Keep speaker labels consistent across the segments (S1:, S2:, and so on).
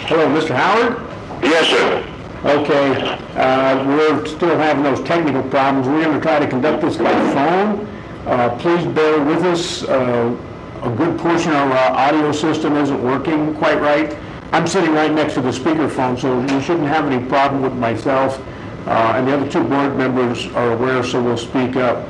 S1: Hello, Mr. Howard?
S2: Yes, sir.
S1: Okay, we're still having those technical problems. We're going to try to conduct this by phone. Please bear with us. A good portion of our audio system isn't working quite right. I'm sitting right next to the speakerphone, so you shouldn't have any problem with myself. And the other two board members are aware, so we'll speak up.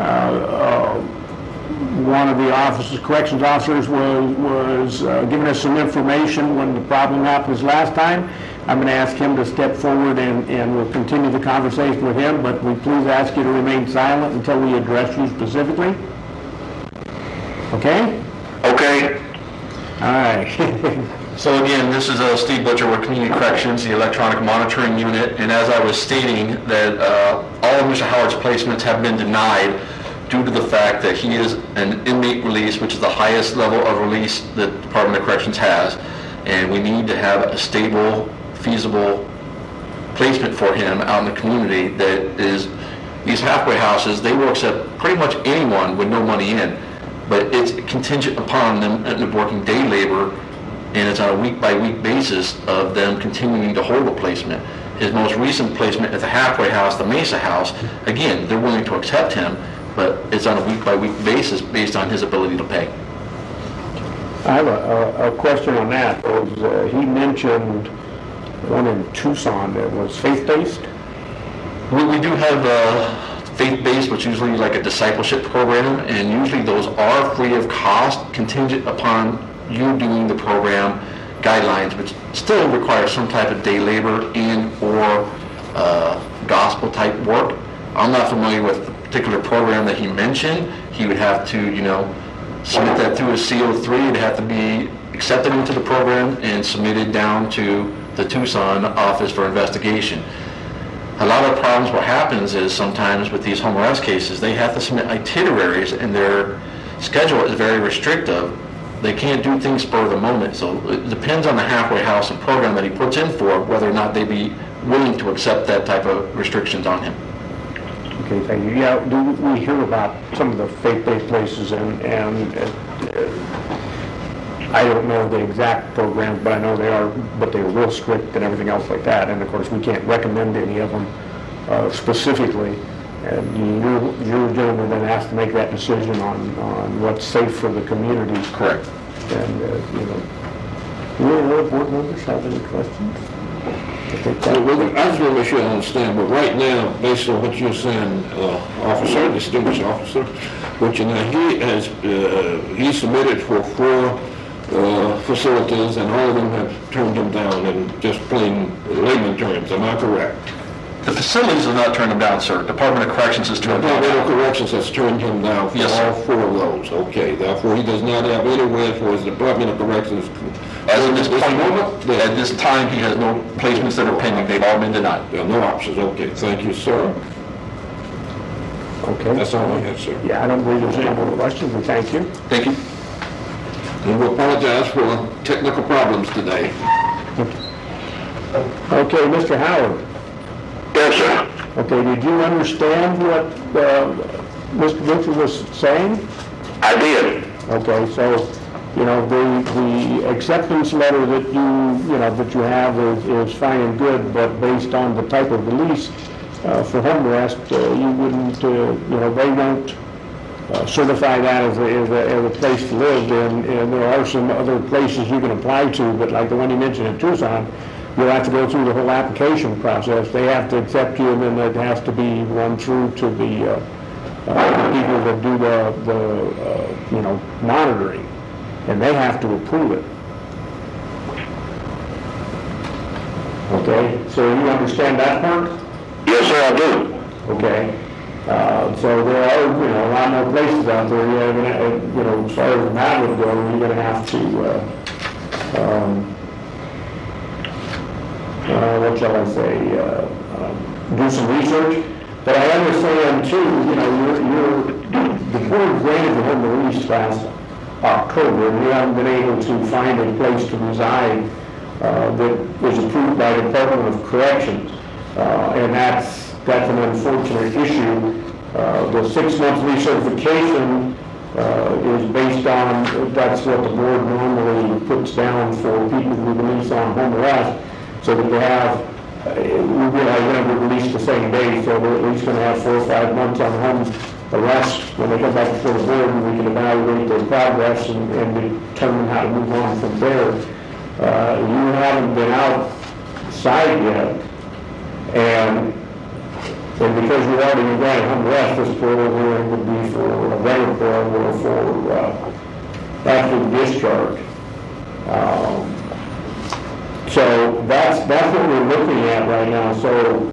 S1: One of the corrections officers was giving us some information when the problem happened last time. I'm going to ask him to step forward and we'll continue the conversation with him, but we please ask you to remain silent until we address you specifically. Okay?
S2: Okay.
S1: All right.
S3: So again, this is Steve Butcher with Community Corrections, the electronic monitoring unit, and as I was stating that all of Mr. Howard's placements have been denied due to the fact that he is an inmate release, which is the highest level of release that the Department of Corrections has, and we need to have a stable, feasible placement for him out in the community that is, these halfway houses, they will accept pretty much anyone with no money in, but it's contingent upon them working day labor, and it's on a week-by-week basis of them continuing to hold a placement. His most recent placement at the halfway house, the Mesa House, again, they're willing to accept him, but it's on a week-by-week basis based on his ability to pay.
S1: I have a question on that. He mentioned one in Tucson that was faith-based.
S3: We do have faith-based, which is usually like a discipleship program, and usually those are free of cost, contingent upon you doing the program guidelines, which still require some type of day labor and or gospel type work. I'm not familiar with the particular program that he mentioned. He would have to, submit that through a CO3. It'd have to be accepted into the program and submitted down to the Tucson Office for Investigation. A lot of problems, what happens is sometimes with these home arrest cases, they have to submit itineraries and their schedule is very restrictive. They can't do things spur of the moment. So it depends on the halfway house and program that he puts in for whether or not they'd be willing to accept that type of restrictions on him.
S1: Okay, thank you. Yeah, do we hear about some of the faith-based places and I don't know the exact programs, but I know they're real strict and everything else like that. And of course, we can't recommend any of them specifically. And your gentleman then has to make that decision on what's safe for the community.
S3: Correct.
S1: And will board members have any questions?
S4: I just want to make sure I understand, but right now, based on what you're saying, officer, distinguished officer, he submitted for 4 facilities, and all of them have turned him down in just plain layman terms. Am I correct?
S3: The facilities have not turned him down, sir. Department of Corrections has turned him down.
S4: Department of Corrections has turned him down for all 4 of those. Okay, therefore he does not have anywhere for his Department of Corrections.
S3: As of this point, at this time, he has no placements that are pending. They've all been denied.
S4: There are no options. Okay, thank you, sir.
S1: Okay.
S4: That's all I have, sir.
S1: Yeah, I don't believe there's any more questions, and thank you.
S3: Thank you.
S4: And we apologize for technical problems today.
S1: Okay, Mr. Howard.
S2: Yes, sir.
S1: Okay, did you understand what Mr. Butcher was saying?
S2: I did.
S1: Okay, so, the acceptance letter that you have is fine and good, but based on the type of release for home arrest, you wouldn't, they won't certify that as a place to live, and there are some other places you can apply to, but like the one you mentioned in Tucson, you'll have to go through the whole application process. They have to accept you, and then it has to be run through to the people that do the monitoring, and they have to approve it. Okay, so you understand that part?
S2: Yes, sir, I do.
S1: Okay. So there are, a lot more places out there. You're gonna, as far as that would go, you're going to have to, what shall I say, do some research. But I understand too, the board granted the home release last October, and we haven't been able to find a place to reside that was approved by the Department of Corrections, and that's an unfortunate issue. The 6-month recertification is based on, that's what the board normally puts down for people who release on on home arrest, so that they have, we realize they're going to release the same day, so they're at least going to have 4 or 5 months on home arrest when they come back before the board, and we can evaluate their progress and determine how to move on from there. You haven't been outside yet, and because you're already in granted home arrest, this parole hearing would be for a regular parole or for after discharge. So that's what we're looking at right now. So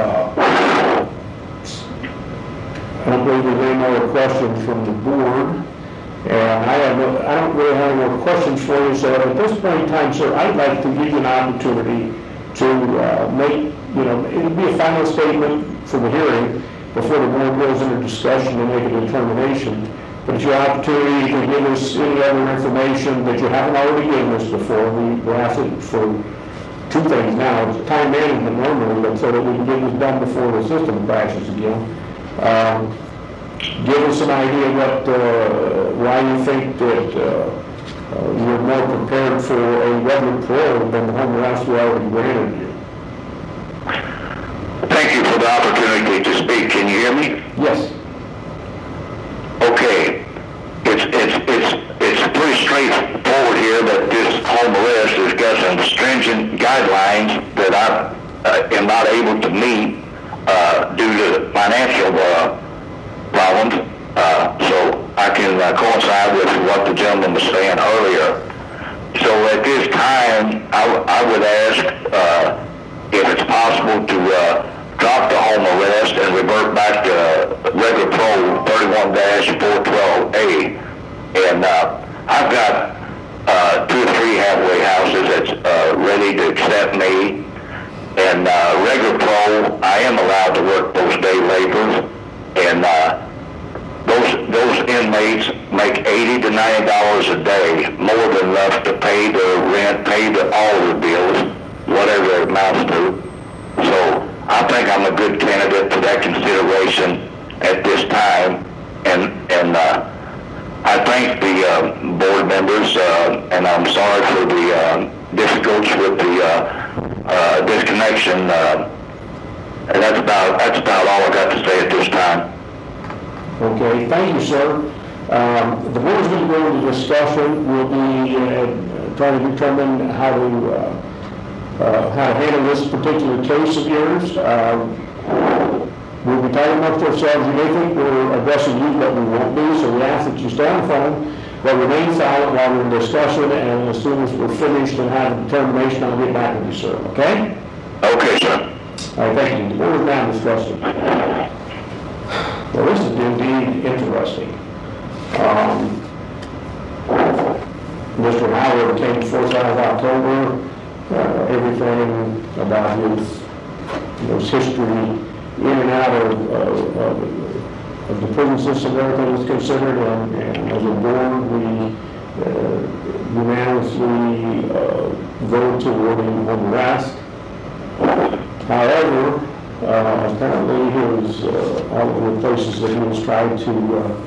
S1: I don't believe there's any more questions from the board. And I don't really have any more questions for you. So at this point in time, sir, I'd like to give you an opportunity to make, it'll be a final statement for the hearing before the board goes into discussion and make a determination. But it's your opportunity to give us any other information that you haven't already given us before. We asked it for 2 things now. It's time management normally, but so that we can get this done before the system crashes again. Give us an idea why you think that you're more prepared for a regular parole than the home arrest we already granted you.
S2: Thank you for the opportunity to speak. Can you hear me?
S1: Yes.
S2: Okay. It's pretty straightforward here that this home arrest has got some stringent guidelines that I am not able to meet due to financial problems. So I can coincide with what the gentleman was saying earlier. So at this time, I would ask if it's possible to drop the home arrest and revert back to regular parole 31-412A. And I've got 2 or 3 halfway houses that's ready to accept me. And regular parole, I am allowed to work those day labors. And those inmates make $80 to $90 a day, more than enough to pay the rent, pay all the bills, whatever it amounts to. So I think I'm a good candidate for that consideration at this time, and I thank the board members, and I'm sorry for the difficulties with the disconnection, and that's about all I got to say at this time.
S1: Okay, thank you, sir. The board is going to go into discussion. We'll be trying to determine how to handle this particular case of yours. We'll be tight enough to ourselves. You may think we're addressing you, but we won't be, so we ask that you stay on the phone, but remain silent while we're in discussion, and as soon as we're finished and have a determination, I'll get back with you, sir, okay?
S2: Okay, sir.
S1: All right, thank you. The board is now in discussion. Well, this is indeed interesting. Mr. Howard came to Fort South October. Everything about his history in and out of the prison system, everything was considered, and as a board, we unanimously voted to award him home arrest. However, apparently his all of the places that he was trying to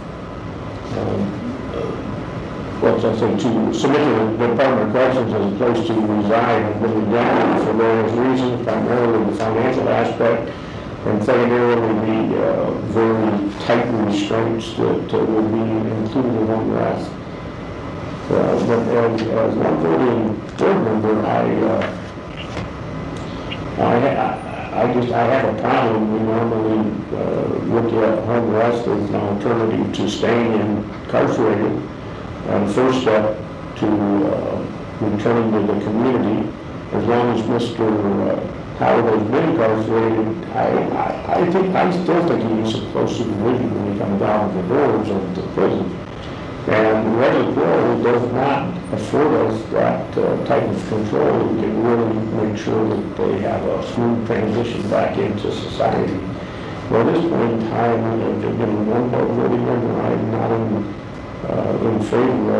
S1: to submit to the Department of Corrections as a place to reside and been rejected for various reasons, primarily the financial aspect, and secondarily the very tight restraints that would be included in home arrest. But as one voting board member, I have a problem. We normally look at home arrest as an alternative to staying incarcerated. And the first step to returning to the community, as long as Mr. Howard has been incarcerated, I still think he needs some close supervision when he comes out of the doors of the prison. And regular parole does not afford us that type of control. We can really make sure that they have a smooth transition back into society. Well, at this point in time, one voting member, I'm not in favor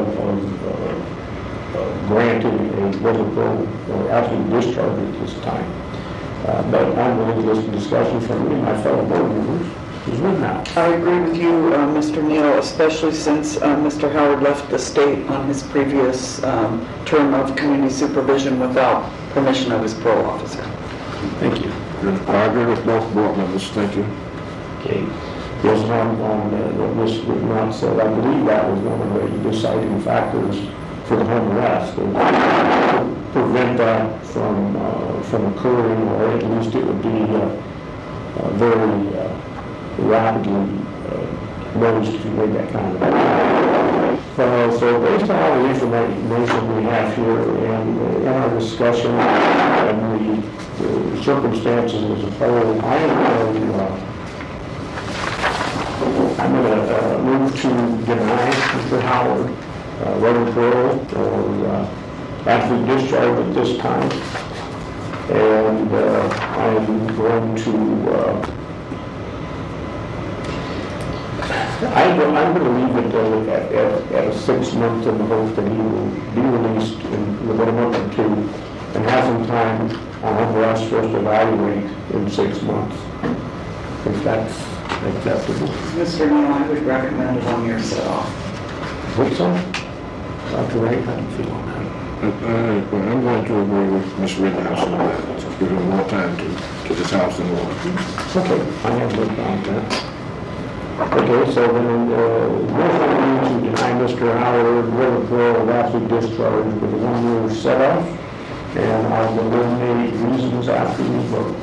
S1: of granting a regular parole or absolute discharge at this time. But I'm willing to listen to discussion from you and my fellow board members Ms. Rittenhouse?
S5: I agree with you, Mr. Neal, especially since Mr. Howard left the state on his previous term of community supervision without permission of his parole officer.
S1: Thank you.
S4: I agree with both board members, thank you.
S1: Okay. Yes, on what Ms. Rittenhouse said, I believe that was one of the deciding factors for the home arrest. To prevent that from occurring, or at least it would be very rapidly noticed if you made that kind of so based on all the information we have here and in our discussion and the circumstances as a whole, I'm going to move to deny Mr. Howard whether parole or absolute discharge at this time. And I'm going to I'm going to leave it at 6 months in the hope that he will be released within a month or two and have some time on home arrest for us to evaluate in 6 months, if that's acceptable.
S5: Mr. Neal, I would recommend a 1-year set-off.
S1: Hope so. Dr. Wright, how do you feel on that?
S4: I'm going to agree with Ms. Rittenhouse on that, to give him more time to get his house in order.
S1: Okay, I have no problem with that. Okay, so then, motion to deny Mr. Howard whether parole or absolute discharge with a 1-year set-off, and I'll eliminate reasons after we vote.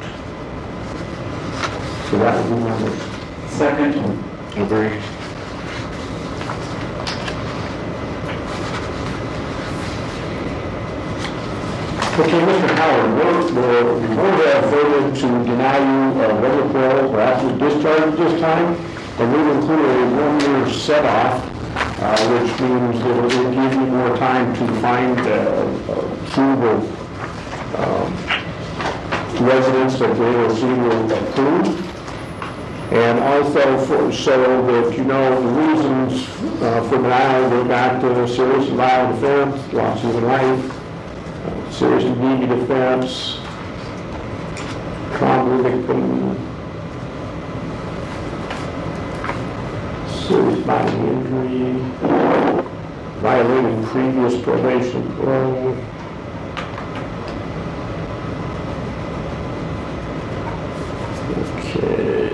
S1: So that would be my motion.
S5: Second.
S4: Agree.
S1: Okay, Mr. Howard, the board has voted to deny you whether parole or absolute discharge at this time, and we've included a 1-year set-off, which means that it will give you more time to find suitable residents that the AOC will approve. And also so that you know the reasons for denial go back to serious and violent offense, loss of human life, serious and immediate offense, trauma victim, serious bodily injury, violating previous probation parole, okay.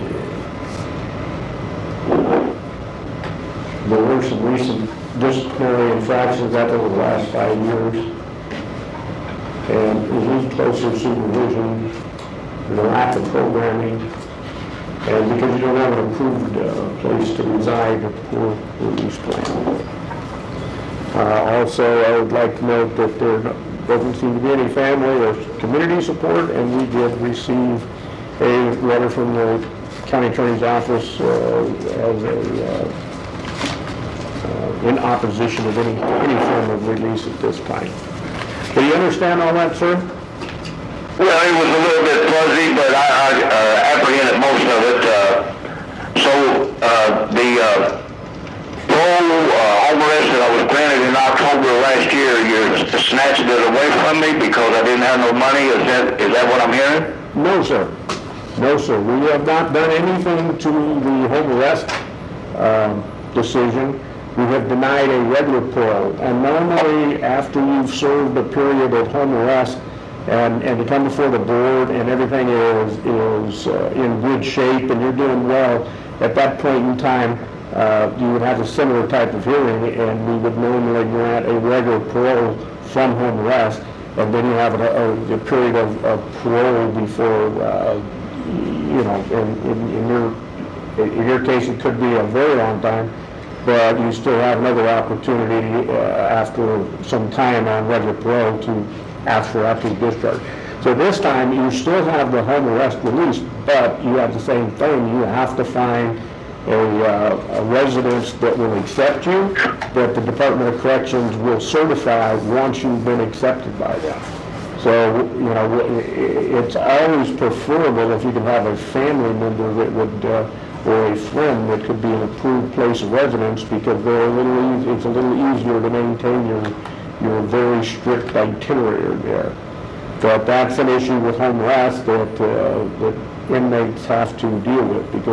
S1: There were some recent disciplinary infractions that over the last 5 years. And elite closer supervision, the lack of programming, and because you don't have an approved place to reside at the poor release plan. Also, I would like to note that there doesn't seem to be any family or community support, and we did receive a letter from the county attorney's office as a in opposition of any form of release at this time. Do you understand all that, sir?
S2: Well, it was a little bit fuzzy, but I apprehended most of it. So the parole home arrest that I was granted in October of last year, you snatched it away from me because I didn't have no money. Is that what I'm hearing?
S1: No, sir. No, sir. We have not done anything to the home arrest decision. We have denied a regular parole, and normally after you've served a period of home arrest and to come before the board and everything is in good shape and you're doing well, at that point in time you would have a similar type of hearing, and we would normally grant a regular parole from home arrest, and then you have a period of parole before in your case it could be a very long time, but you still have another opportunity after some time on regular parole to ask for absolute discharge. So this time you still have the home arrest release, but you have the same thing. You have to find a residence that will accept you, that the Department of Corrections will certify once you've been accepted by them. So, it's always preferable if you can have a family member that would or a friend that could be an approved place of residence, because it's a little easier to maintain your very strict itinerary there. But that's an issue with home arrest that inmates have to deal with, because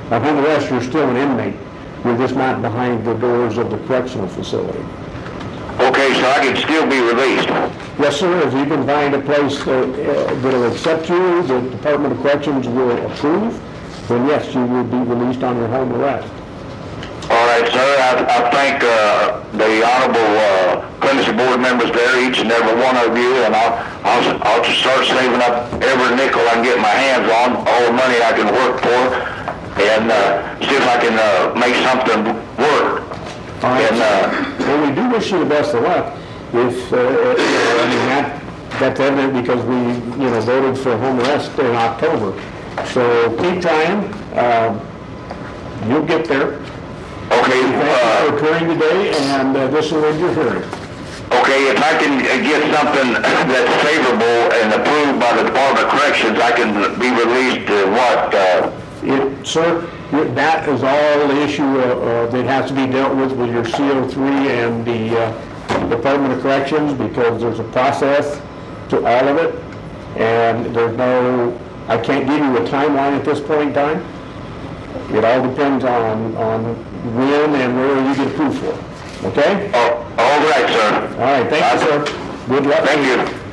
S1: Now, home arrest, you're still an inmate. You're just not behind the doors of the correctional facility.
S2: Okay, so I can still be released.
S1: Yes, sir, if you can find a place that'll accept you, the Department of Corrections will approve, then yes, you will be released on your home arrest.
S2: All right, sir. I thank the honorable clemency board members there, each and every one of you, and I'll just start saving up every nickel I can get my hands on, all the money I can work for, and see if I can make something work.
S1: All right.
S2: And
S1: well, we do wish you the best of luck. If I mean that's evident because we voted for home arrest in October. So keep trying. You'll get there.
S2: Okay.
S1: Thank you for occurring today, and this will end your hearing.
S2: Okay, if I can get something that's favorable and approved by the Department of Corrections, I can be released to what?
S1: Sir, that is all the issue that has to be dealt with your CO3 and the Department of Corrections, because there's a process to all of it, and I can't give you a timeline at this point in time. It all depends on when and where you get approved for. Okay?
S2: Oh, all right, sir.
S1: All right, thank you, sir. Good luck.
S2: Thank you.